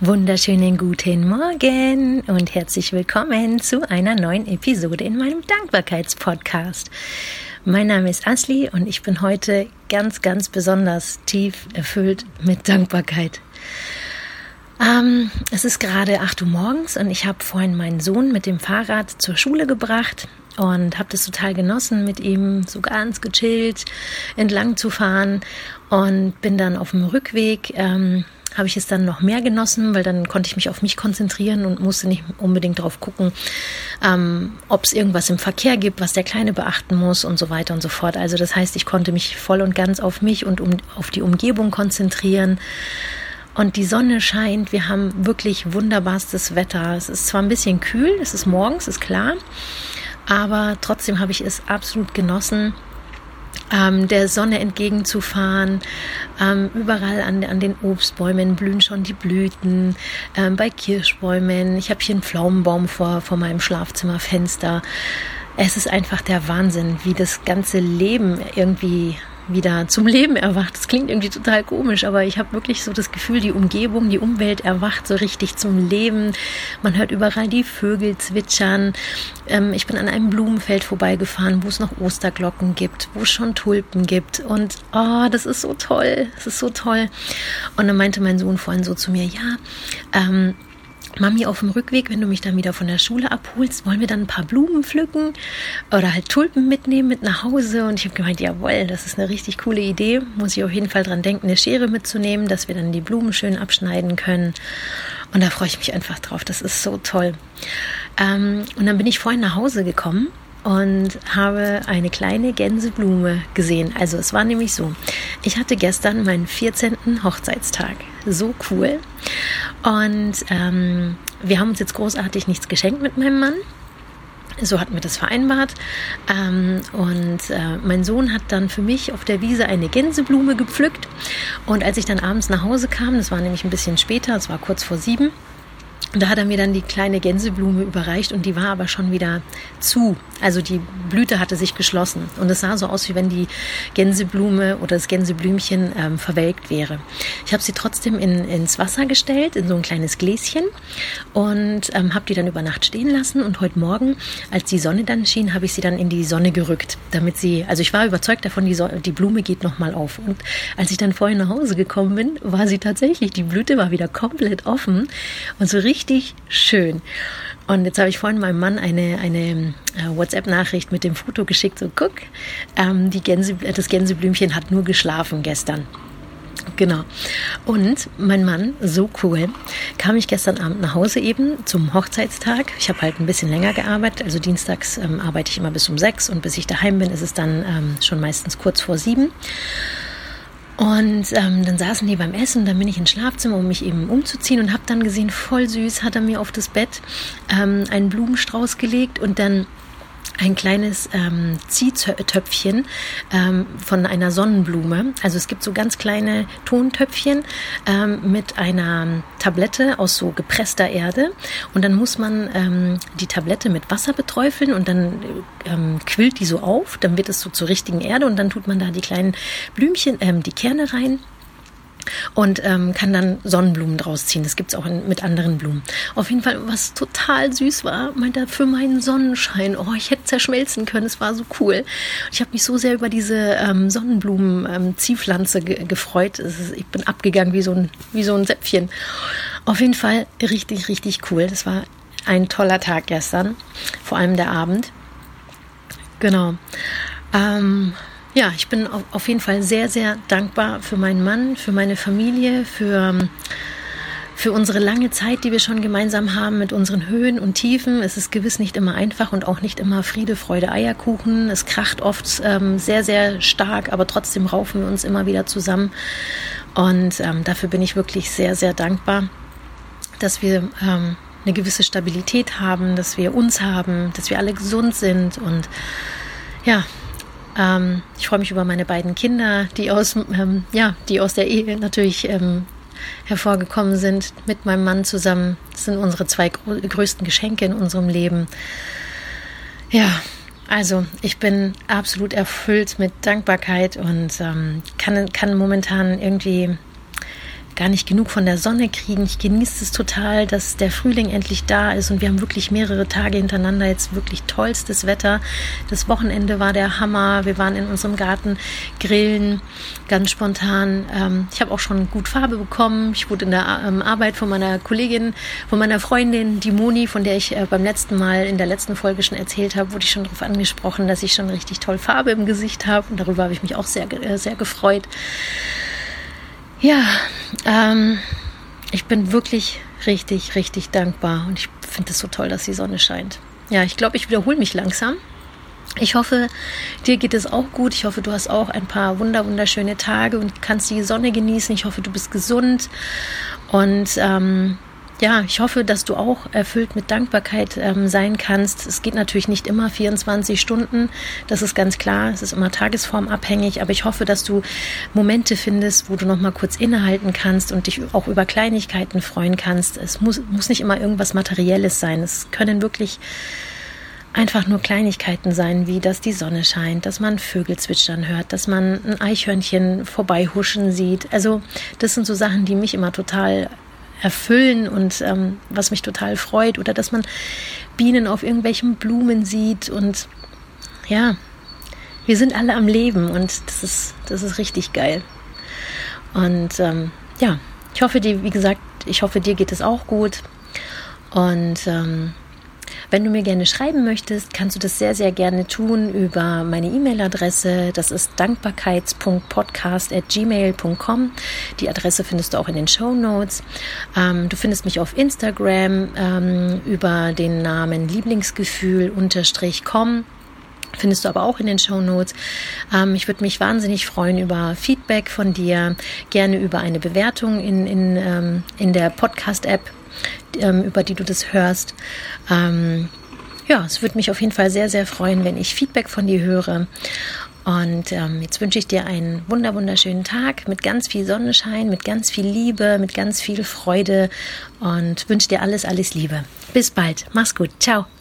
Wunderschönen guten Morgen und herzlich willkommen zu einer neuen Episode in meinem Dankbarkeitspodcast. Mein Name ist Asli und ich bin heute ganz, ganz besonders tief erfüllt mit Dankbarkeit. Es ist gerade 8 Uhr morgens und ich habe vorhin meinen Sohn mit dem Fahrrad zur Schule gebracht und habe das total genossen, mit ihm so ganz gechillt entlang zu fahren und bin dann auf dem Rückweg habe ich es dann noch mehr genossen, weil dann konnte ich mich auf mich konzentrieren und musste nicht unbedingt drauf gucken, ob es irgendwas im Verkehr gibt, was der Kleine beachten muss und so weiter und so fort. Also das heißt, ich konnte mich voll und ganz auf mich und auf die Umgebung konzentrieren. Und die Sonne scheint, wir haben wirklich wunderbarstes Wetter. Es ist zwar ein bisschen kühl, es ist morgens, ist klar, aber trotzdem habe ich es absolut genossen, der Sonne entgegenzufahren. Überall an den Obstbäumen blühen schon die Blüten, bei Kirschbäumen. Ich habe hier einen Pflaumenbaum vor meinem Schlafzimmerfenster. Es ist einfach der Wahnsinn, wie das ganze Leben irgendwie wieder zum Leben erwacht. Das klingt irgendwie total komisch, aber ich habe wirklich so das Gefühl, die Umgebung, die Umwelt erwacht so richtig zum Leben. Man hört überall die Vögel zwitschern. Ich bin an einem Blumenfeld vorbeigefahren, wo es noch Osterglocken gibt, wo es schon Tulpen gibt und das ist so toll, das ist so toll. Und dann meinte mein Sohn vorhin so zu mir, Mami, auf dem Rückweg, wenn du mich dann wieder von der Schule abholst, wollen wir dann ein paar Blumen pflücken oder halt Tulpen mitnehmen mit nach Hause? Und ich habe gemeint, jawohl, das ist eine richtig coole Idee. Muss ich auf jeden Fall dran denken, eine Schere mitzunehmen, dass wir dann die Blumen schön abschneiden können. Und da freue ich mich einfach drauf. Das ist so toll. Und dann bin ich vorhin nach Hause gekommen und habe eine kleine Gänseblume gesehen. Also es war nämlich so, ich hatte gestern meinen 14. Hochzeitstag. So cool. Und wir haben uns jetzt großartig nichts geschenkt mit meinem Mann. So hatten wir das vereinbart. Mein Sohn hat dann für mich auf der Wiese eine Gänseblume gepflückt. Und als ich dann abends nach Hause kam, das war nämlich ein bisschen später, es war kurz vor 7, da hat er mir dann die kleine Gänseblume überreicht und die war aber schon wieder zu. Also die Blüte hatte sich geschlossen und es sah so aus, wie wenn die Gänseblume oder das Gänseblümchen verwelkt wäre. Ich habe sie trotzdem ins Wasser gestellt, in so ein kleines Gläschen und habe die dann über Nacht stehen lassen und heute Morgen, als die Sonne dann schien, habe ich sie dann in die Sonne gerückt, damit sie, also ich war überzeugt davon, die Blume geht nochmal auf. Und als ich dann vorhin nach Hause gekommen bin, war sie tatsächlich, die Blüte war wieder komplett offen und so richtig schön. Und jetzt habe ich vorhin meinem Mann eine WhatsApp-Nachricht mit dem Foto geschickt, so guck, das Gänseblümchen hat nur geschlafen gestern. Genau. Und mein Mann, so cool, kam ich gestern Abend nach Hause eben zum Hochzeitstag. Ich habe halt ein bisschen länger gearbeitet, also dienstags arbeite ich immer bis um 6 und bis ich daheim bin, ist es dann schon meistens kurz vor 7. Und dann saßen die beim Essen, dann bin ich ins Schlafzimmer, um mich eben umzuziehen und habe dann gesehen, voll süß, hat er mir auf das Bett einen Blumenstrauß gelegt und dann ein kleines Ziehtöpfchen von einer Sonnenblume. Also es gibt so ganz kleine Tontöpfchen mit einer Tablette aus so gepresster Erde und dann muss man die Tablette mit Wasser beträufeln und dann quillt die so auf, dann wird es so zur richtigen Erde und dann tut man da die kleinen Blümchen, die Kerne rein. Und kann dann Sonnenblumen draus ziehen. Das gibt es auch mit anderen Blumen. Auf jeden Fall, was total süß war, meinte er, für meinen Sonnenschein. Oh, ich hätte zerschmelzen können. Es war so cool. Ich habe mich so sehr über diese Sonnenblumen-Ziehpflanze gefreut. Ich bin abgegangen wie so ein Säpfchen. Auf jeden Fall richtig, richtig cool. Das war ein toller Tag gestern. Vor allem der Abend. Genau. Ja, ich bin auf jeden Fall sehr, sehr dankbar für meinen Mann, für meine Familie, für unsere lange Zeit, die wir schon gemeinsam haben mit unseren Höhen und Tiefen. Es ist gewiss nicht immer einfach und auch nicht immer Friede, Freude, Eierkuchen. Es kracht oft sehr, sehr stark, aber trotzdem raufen wir uns immer wieder zusammen. Und dafür bin ich wirklich sehr, sehr dankbar, dass wir eine gewisse Stabilität haben, dass wir uns haben, dass wir alle gesund sind und ja, ich freue mich über meine beiden Kinder, die aus der Ehe natürlich hervorgekommen sind, mit meinem Mann zusammen. Das sind unsere 2 größten Geschenke in unserem Leben. Ja, also ich bin absolut erfüllt mit Dankbarkeit und kann momentan irgendwie gar nicht genug von der Sonne kriegen. Ich genieße es total, dass der Frühling endlich da ist und wir haben wirklich mehrere Tage hintereinander jetzt wirklich tollstes Wetter. Das Wochenende war der Hammer. Wir waren in unserem Garten grillen, ganz spontan. Ich habe auch schon gut Farbe bekommen. Ich wurde in der Arbeit von meiner Kollegin, von meiner Freundin, die Moni, von der ich beim letzten Mal in der letzten Folge schon erzählt habe, wurde ich schon darauf angesprochen, dass ich schon richtig toll Farbe im Gesicht habe und darüber habe ich mich auch sehr, sehr gefreut. Ja, ich bin wirklich richtig, richtig dankbar und ich finde es so toll, dass die Sonne scheint. Ja, ich glaube, ich wiederhole mich langsam. Ich hoffe, dir geht es auch gut. Ich hoffe, du hast auch ein paar wunderschöne Tage und kannst die Sonne genießen. Ich hoffe, du bist gesund und ich hoffe, dass du auch erfüllt mit Dankbarkeit sein kannst. Es geht natürlich nicht immer 24 Stunden, das ist ganz klar. Es ist immer tagesformabhängig, aber ich hoffe, dass du Momente findest, wo du noch mal kurz innehalten kannst und dich auch über Kleinigkeiten freuen kannst. Es muss nicht immer irgendwas Materielles sein. Es können wirklich einfach nur Kleinigkeiten sein, wie dass die Sonne scheint, dass man Vögel zwitschern hört, dass man ein Eichhörnchen vorbeihuschen sieht. Also das sind so Sachen, die mich immer total erfüllen und was mich total freut, oder dass man Bienen auf irgendwelchen Blumen sieht und ja, wir sind alle am Leben und das ist richtig geil. Und ich hoffe dir, wie gesagt, dir geht es auch gut und wenn du mir gerne schreiben möchtest, kannst du das sehr, sehr gerne tun über meine E-Mail-Adresse. Das ist dankbarkeits.podcast@gmail.com. Die Adresse findest du auch in den Shownotes. Du findest mich auf Instagram über den Namen Lieblingsgefühl_com. Findest du aber auch in den Shownotes. Ich würde mich wahnsinnig freuen über Feedback von dir, gerne über eine Bewertung in der Podcast-App, über die du das hörst. Es würde mich auf jeden Fall sehr, sehr freuen, wenn ich Feedback von dir höre. Und jetzt wünsche ich dir einen wunderschönen Tag mit ganz viel Sonnenschein, mit ganz viel Liebe, mit ganz viel Freude und wünsche dir alles Liebe. Bis bald. Mach's gut. Ciao.